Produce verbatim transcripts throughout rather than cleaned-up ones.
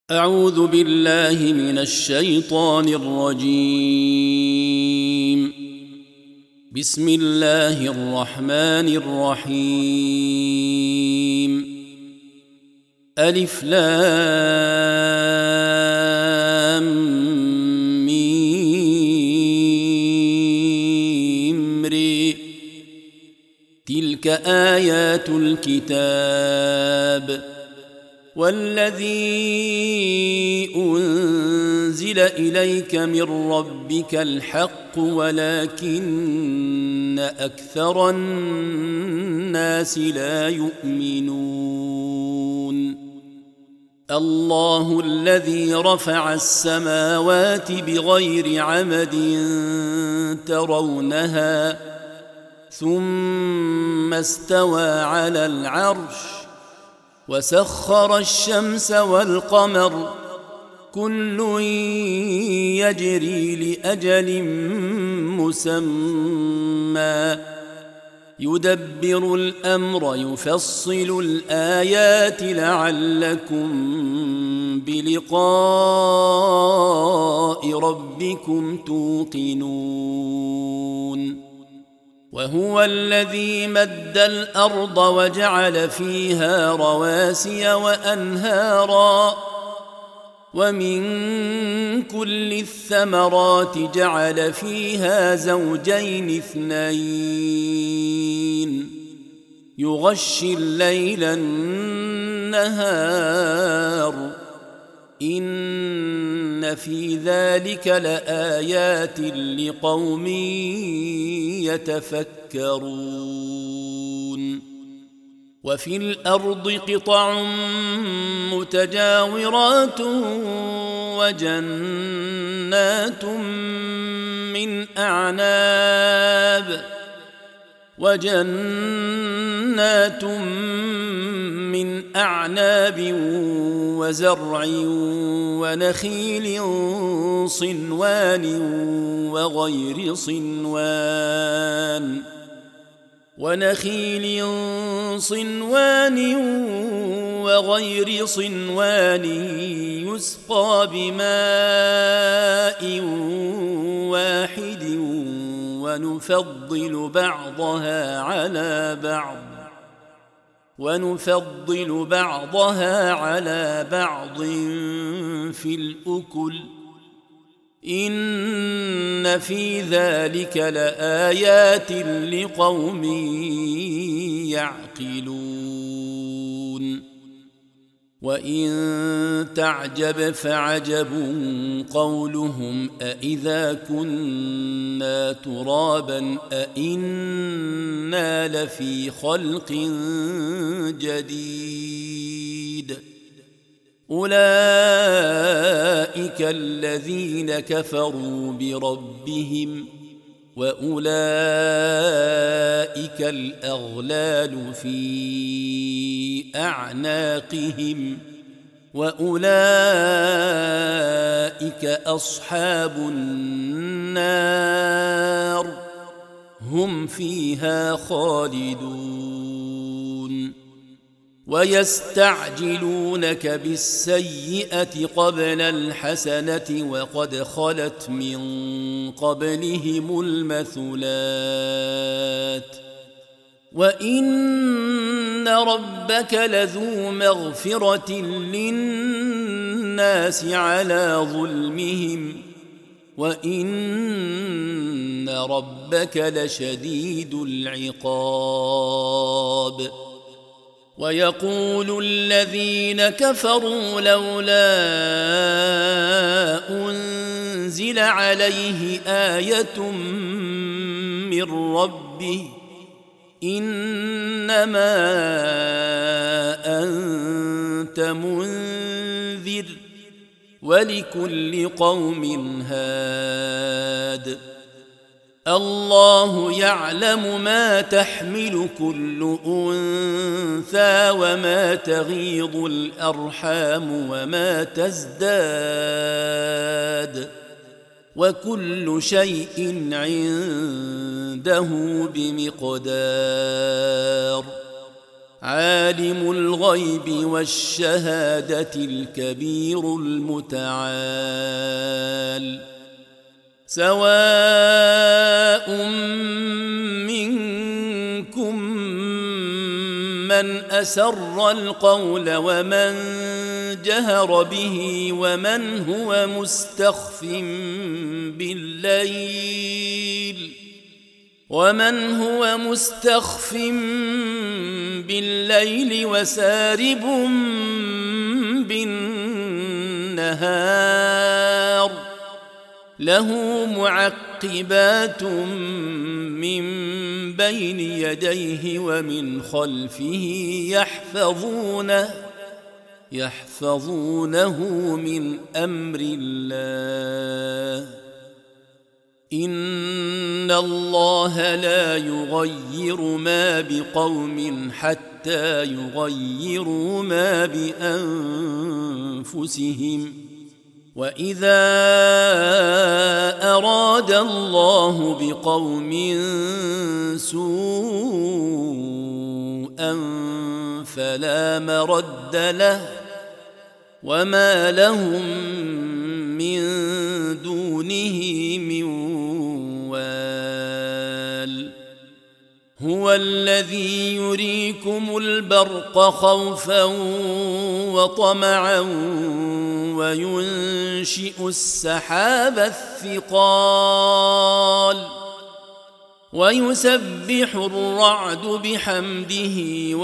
أعوذ بالله من الشيطان الرجيم. بسم الله الرحمن الرحيم. ألف لام ميم ري. تلك آيات الكتاب والذي أنزل إليك من ربك الحق ولكن أكثر الناس لا يؤمنون. الله الذي رفع السماوات بغير عمد ترونها ثم استوى على العرش وسخر الشمس والقمر كل يجري لأجل مسمى يدبر الأمر يفصل الآيات لعلكم بلقاء ربكم توقنون. وهو الذي مد الأرض وجعل فيها رواسي وأنهارا ومن كل الثمرات جعل فيها زوجين اثنين يغشي الليل النهار إن في ذلك لآيات لقوم يتفكرون. وفي الأرض قطع متجاورات وجنات من أعناب وجنات من أعناب وزرع ونخيل صنوان وغير صنوان ونخيل صنوان وغير صنوان يسقى بماء واحد ونفضل بعضها على بعض ونفضل بعضها على بعض في الأكل إن في ذلك لآيات لقوم يعقلون. وإن تعجب فعجب قولهم أإذا كنا ترابا أإنا لفي خلق جديد أولئك الذين كفروا بربهم وأولئك الأغلال في أعناقهم وأولئك أصحاب النار هم فيها خالدون. ويستعجلونك بالسيئة قبل الحسنة وقد خلت من قبلهم المثلات وإن ربك لذو مغفرة للناس على ظلمهم وإن ربك لشديد العقاب. ويقول الذين كفروا لولا أنزل عليه آية من ربه إنما أنت منذر ولكل قوم هاد الله يعلم ما تحمل كل أنثى وما تغيض الأرحام وما تزداد وكل شيء عنده بمقدار. عالم الغيب والشهادة الكبير المتعال سواء منكم من أسر القول ومن جهر به ومن هو مستخف بالليل ومن هو مستخف بالليل وسارب بالنهار له معقبات من بين يديه ومن خلفه يحفظونه يحفظونه من أمر الله إن الله لا يغير ما بقوم حتى يغيروا ما بأنفسهم وإذا أراد الله بقوم سوءا فلا مرد له وما لهم من دونه من وال هو الذي يريكم البرق خوفا وطمعا وينشئ السحاب الثقال ويسبح الرعد بحمده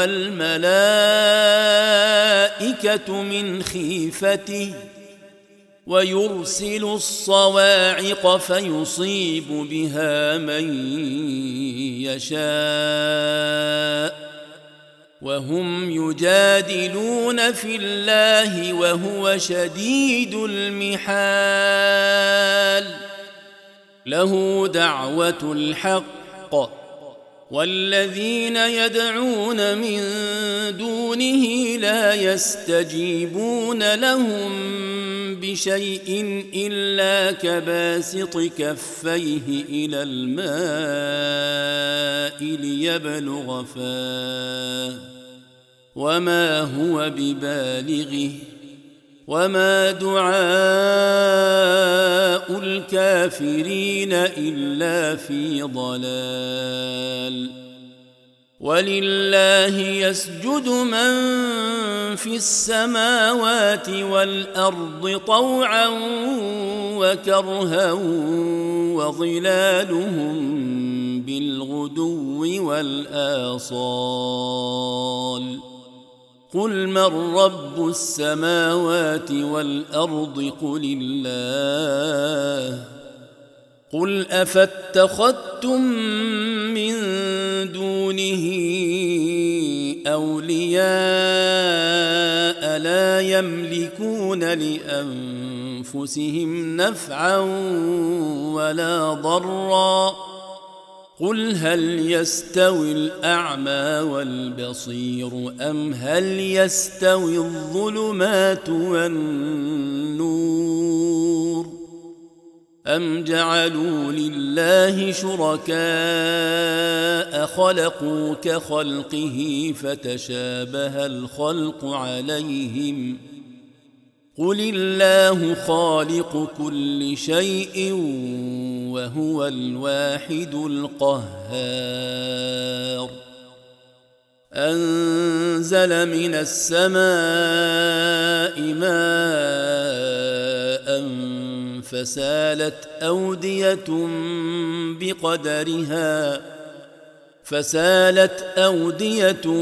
والملائكة من خيفته ويرسل الصواعق فيصيب بها من يشاء وهم يجادلون في الله وهو شديد المحال له دعوة الحق والذين يدعون من دونه لا يستجيبون لهم بشيء إلا كباسط كفيه إلى الماء ليبلغ فاه وما هو ببالغه وما دعاء الكافرين إلا في ضلال ولله يسجد من في السماوات والأرض طوعا وكرها وظلالهم بالغدو والآصال قل من رب السماوات والأرض قل الله قل أفاتخذتم من دونه أولياء لا يملكون لأنفسهم نفعا ولا ضرا قل هل يستوي الأعمى والبصير أم هل يستوي الظلمات والنور أم جعلوا لله شركاء خلقوا كخلقه فتشابه الخلق عليهم قل الله خالق كل شيء وهو الواحد القهار أنزل من السماء ماء فسالت أودية بقدرها فسالت أودية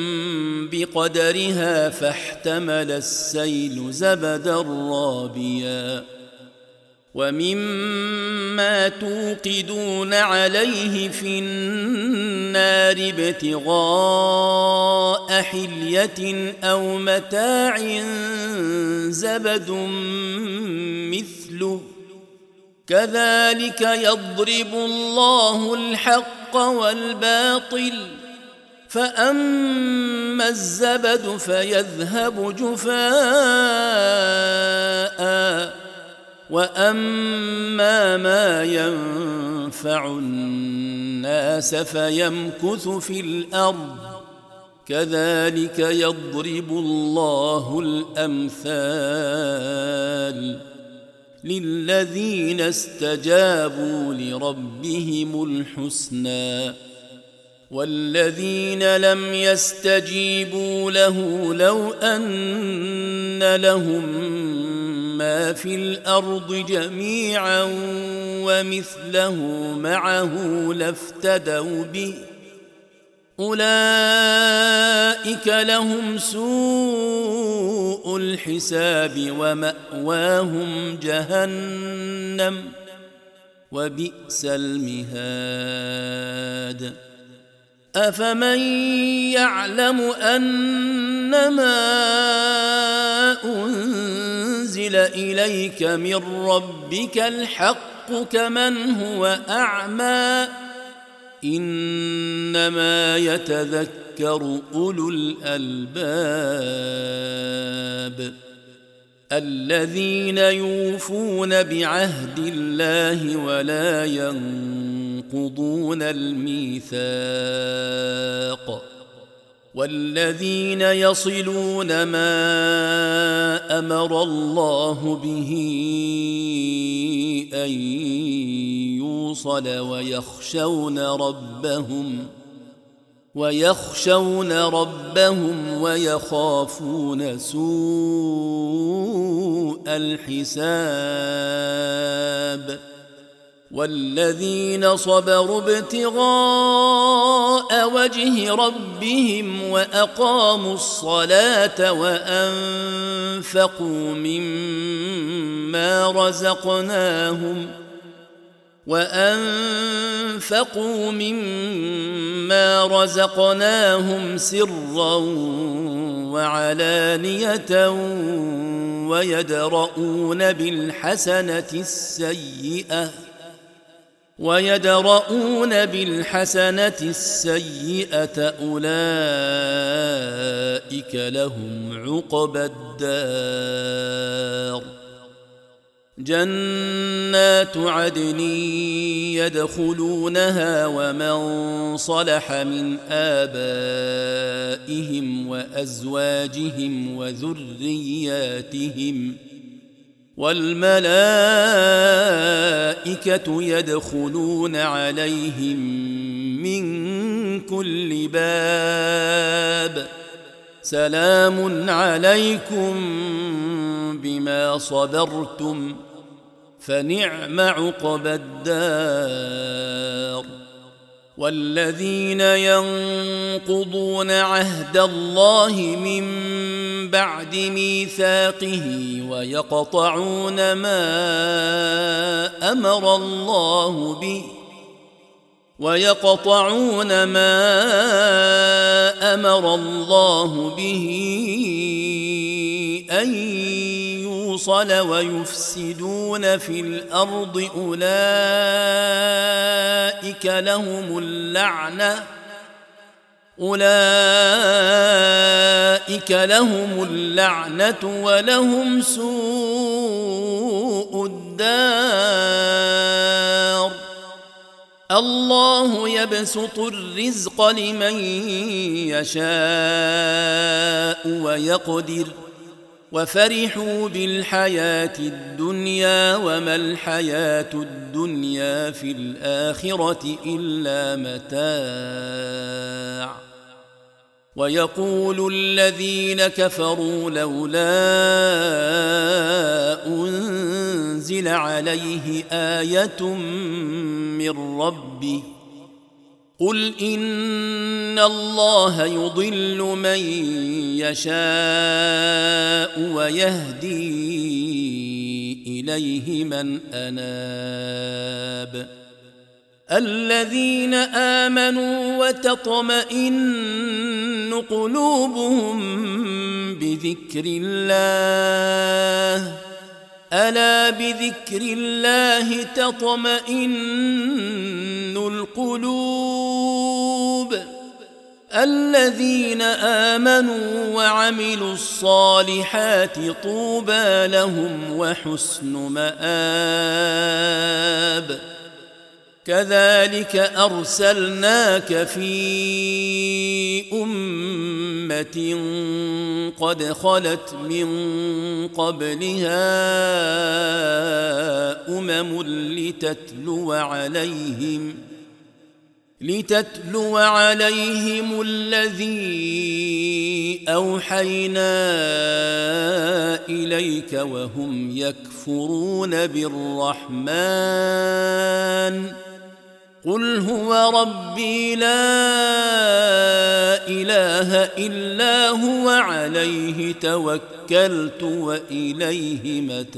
بقدرها فاحتمل السيل زبدا رابيا ومما توقدون عليه في النار ابتغاء حلية أو متاع زبد مثله كذلك يضرب الله الحق والباطل فأما الزبد فيذهب جفاء وأما ما ينفع الناس فيمكث في الأرض كذلك يضرب الله الأمثال للذين استجابوا لربهم الحسنى والذين لم يستجيبوا له لو أن لهم ما في الأرض جميعا ومثله معه لافتدوا به أولئك لهم سوء الحساب ومأواهم جهنم وبئس المهاد أفمن يعلم أنما أنزل إليك من ربك الحق كمن هو أعمى إنما يتذكر أولو الألباب الذين يوفون بعهد الله ولا ينقضون الميثاق والذين يصلون ما أمر الله به أن يوصل ويخشون ربهم ويخشون ربهم ويخافون سوء الحساب والذين صبروا ابتغاء وجه ربهم وأقاموا الصلاة وأنفقوا مما رزقناهم وأنفقوا مما رزقناهم سرا وعلانية ويدرؤون بالحسنة السيئة ويدرؤون بالحسنة السيئة أولئك لهم عقبى الدار جنات عدن يدخلونها ومن صلح من آبائهم وأزواجهم وذرياتهم والملائكة يدخلون عليهم من كل باب سلام عليكم بما صبرتم فنعم عقبى الدار والذين ينقضون عهد الله من بعد ميثاقه ويقطعون ما أمر الله به ويقطعون ما أمر الله به أن يوصل ويفسدون في الأرض أولئك لهم اللعنة أولئك لهم اللعنة ولهم سوء الدار الله يبسط الرزق لمن يشاء ويقدر وفرحوا بالحياة الدنيا وما الحياة الدنيا في الآخرة إلا متاع ويقول الذين كفروا لولا أنزل عليه آية من ربه قل إن الله يضل من يشاء ويهدي إليه من أناب الذين آمنوا وتطمئن قلوبهم بذكر الله ألا بذكر الله تطمئن القلوب الذين آمنوا وعملوا الصالحات طوبى لهم وحسن مآب كذلك أرسلناك في أمة أمة قد خلت من قبلها أمم لتتلو عليهم لتتلو عليهم الذي أوحينا إليك وهم يكفرون بالرحمن قل هو ربي لا إله إلا هو عليه توكلت وإليه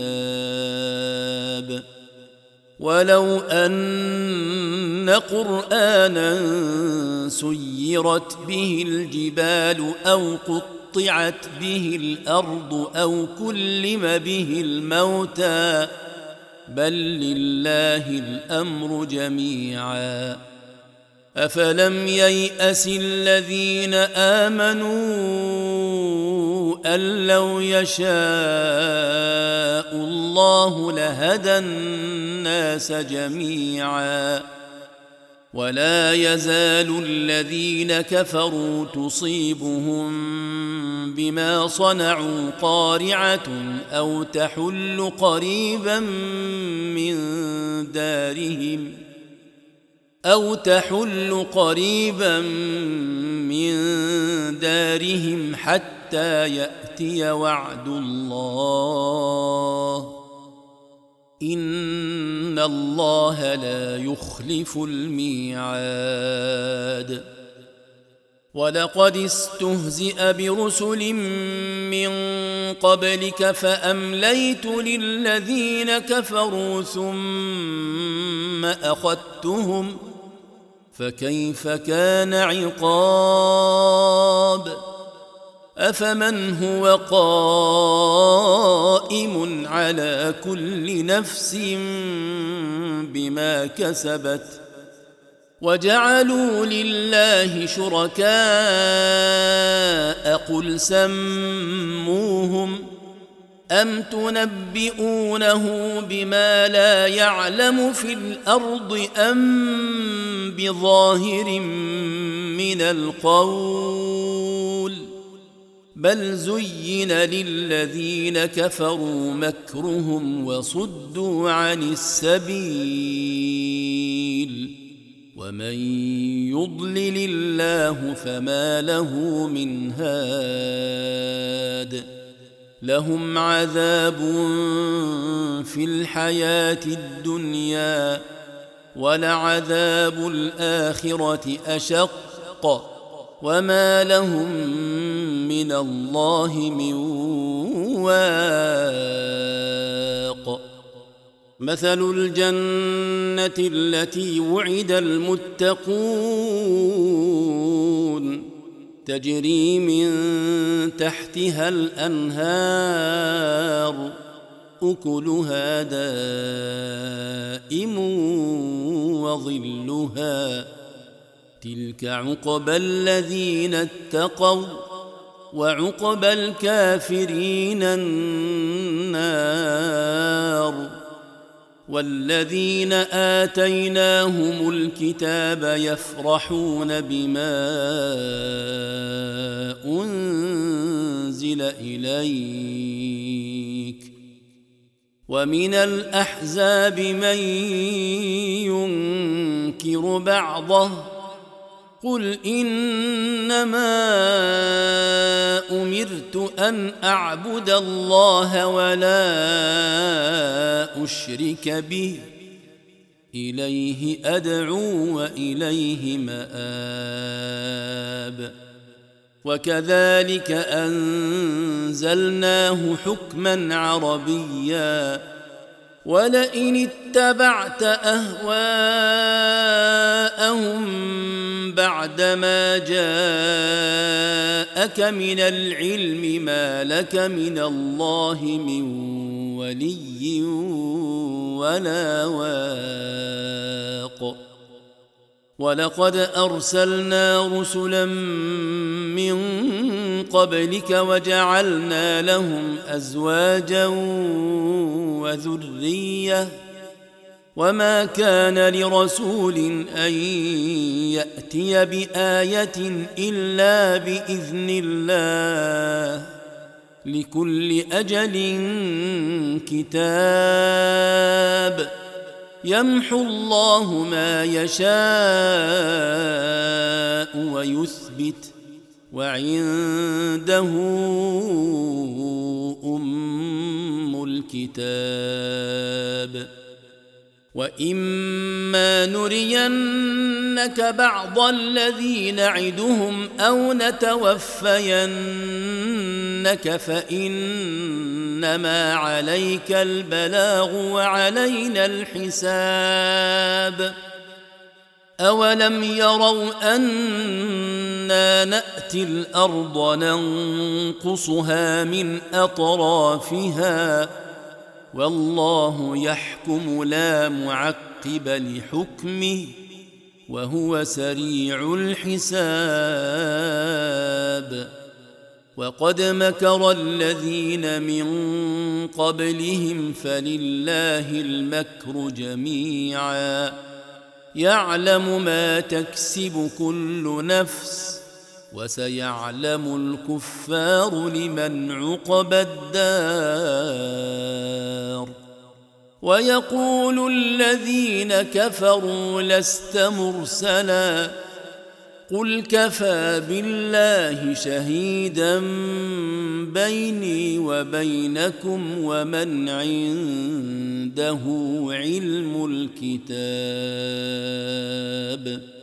متاب ولو أن قرآنا سيرت به الجبال أو قطعت به الأرض أو كلم به الموتى بل لله الأمر جميعا أفلم ييأس الذين آمنوا أن لو يشاء الله لهدى الناس جميعا ولا يزال الذين كفروا تصيبهم بما صنعوا قارعة أو تحل قريبا من دارهم أو تحل قريبا من دارهم حتى يأتي وعد الله إن الله لا يخلف الميعاد ولقد استهزئ برسل من قبلك فأمليت للذين كفروا ثم أخذتهم فكيف كان عقاب أفمن هو قائم على كل نفس بما كسبت وجعلوا لله شركاء قل سموهم أم تنبئونه بما لا يعلم في الأرض أم بظاهر من القول بل زين للذين كفروا مكرهم وصدوا عن السبيل ومن يضلل الله فما له من هاد لهم عذاب في الحياة الدنيا ولعذاب الآخرة أشق وما لهم من الله من واق مثل الجنة التي وعد المتقون تجري من تحتها الأنهار أكلها دائم وظلها تلك عقبى الذين اتقوا وعقبى الكافرين النار والذين آتيناهم الكتاب يفرحون بما أنزل إليك ومن الأحزاب من ينكر بعضه قل إنما أمرت أن أعبد الله ولا أشرك به إليه أدعو وإليه مآب وكذلك أنزلناه حكما عربيا ولئن اتبعت أهواءهم بعدما جاءك من العلم ما لك من الله من ولي ولا واق ولقد أرسلنا رسلا من قبلك وجعلنا لهم أزواجا وذرية وما كان لرسول أن يأتي بآية إلا بإذن الله لكل أجل كتاب يمحو الله ما يشاء ويثبت وعنده أم الكتاب وإما نرينك بعض الذي نعدهم أو نتوفينك فإنما عليك البلاغ وعلينا الحساب أولم يروا أنا نأتي الأرض ننقصها من أطرافها والله يحكم لا معقب لحكمه وهو سريع الحساب وقد مكر الذين من قبلهم فلله المكر جميعا يعلم ما تكسب كل نفس وسيعلم الكفار لمن عقبى الدار ويقول الذين كفروا لست مرسلا قل كفى بالله شهيدا بيني وبينكم ومن عنده علم الكتاب